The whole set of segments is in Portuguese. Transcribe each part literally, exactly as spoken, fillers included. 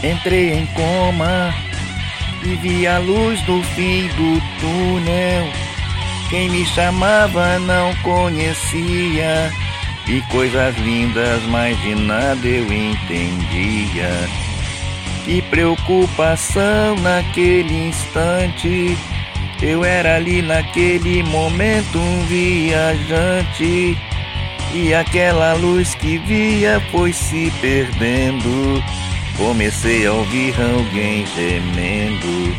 Entrei em coma e vi a luz do fim do túnel. Quem me chamava não conhecia. Vi coisas lindas, mas de nada eu entendia. Que preocupação naquele instante. Eu era ali naquele momento um viajante. E aquela luz que via foi se perdendo. Comecei a ouvir alguém gemendo.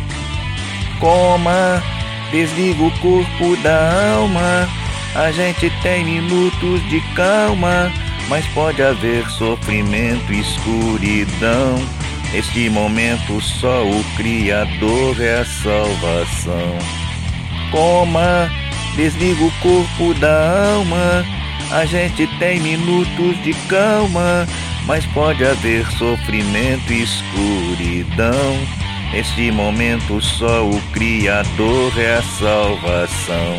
Coma, desliga o corpo da alma. A gente tem minutos de calma, mas pode haver sofrimento e escuridão. Neste momento só o Criador é a salvação. Coma, desliga o corpo da alma. A gente tem minutos de calma, mas pode haver sofrimento e escuridão. Neste momento só o Criador é a salvação.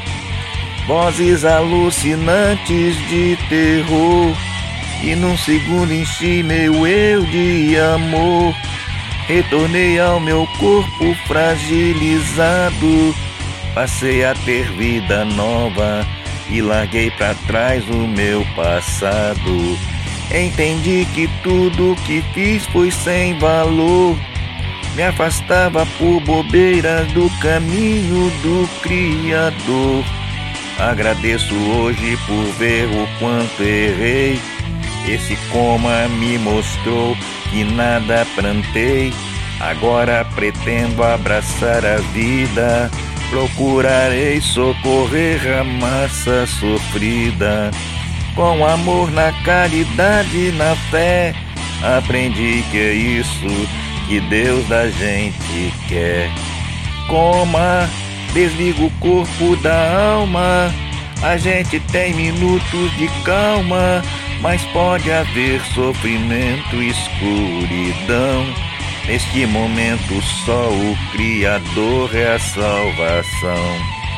Vozes alucinantes de terror, e num segundo enchi meu eu de amor. Retornei ao meu corpo fragilizado, passei a ter vida nova e larguei pra trás o meu passado. Entendi que tudo que fiz foi sem valor, me afastava por bobeiras do caminho do Criador. Agradeço hoje por ver o quanto errei. Esse coma me mostrou que nada plantei. Agora pretendo abraçar a vida. Procurarei socorrer a massa sofrida. Com amor na caridade, na fé, aprendi que é isso que Deus da gente quer. Coma, desliga o corpo da alma. A gente tem minutos de calma, mas pode haver sofrimento e escuridão. Neste momento só o Criador é a salvação.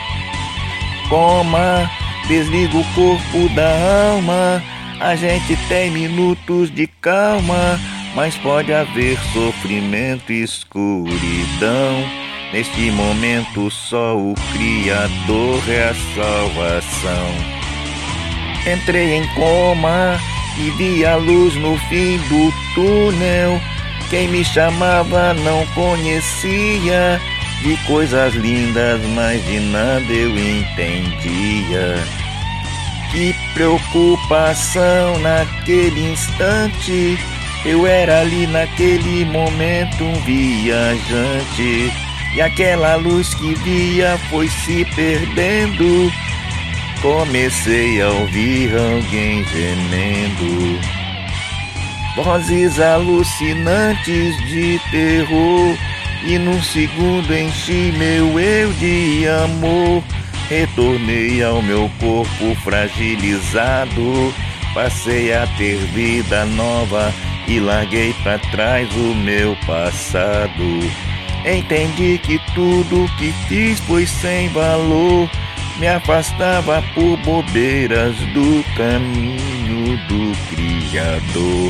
Coma, desliga o corpo da alma. A gente tem minutos de calma, mas pode haver sofrimento e escuridão. Neste momento só o Criador é a salvação. Entrei em coma e vi a luz no fim do túnel. Quem me chamava não conhecia. Vi coisas lindas, mas de nada eu entendia. Que preocupação naquele instante. Eu era ali naquele momento um viajante. E aquela luz que via foi se perdendo. Comecei a ouvir alguém gemendo. Vozes alucinantes de terror, e num segundo enchi meu eu de amor. Retornei ao meu corpo fragilizado, passei a ter vida nova e larguei pra trás o meu passado. Entendi que tudo que fiz foi sem valor, me afastava por bobeiras do caminho do Criador.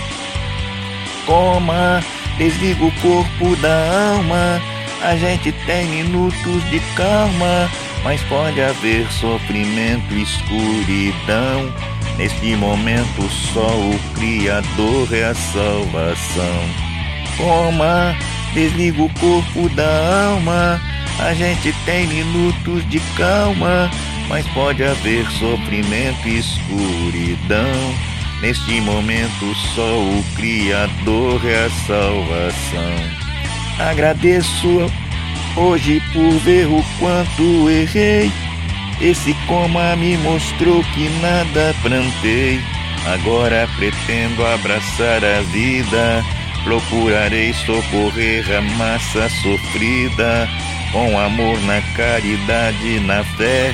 Coma, desliga o corpo da alma. A gente tem minutos de calma, mas pode haver sofrimento e escuridão. Neste momento só o Criador é a salvação. Coma, desliga o corpo da alma. A gente tem minutos de calma, mas pode haver sofrimento e escuridão. Neste momento só o Criador é a salvação. Agradeço hoje por ver o quanto errei. Esse coma me mostrou que nada plantei. Agora pretendo abraçar a vida. Procurarei socorrer a massa sofrida. Com amor na caridade, na fé,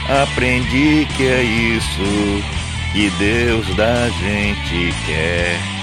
aprendi que é isso que Deus da gente quer.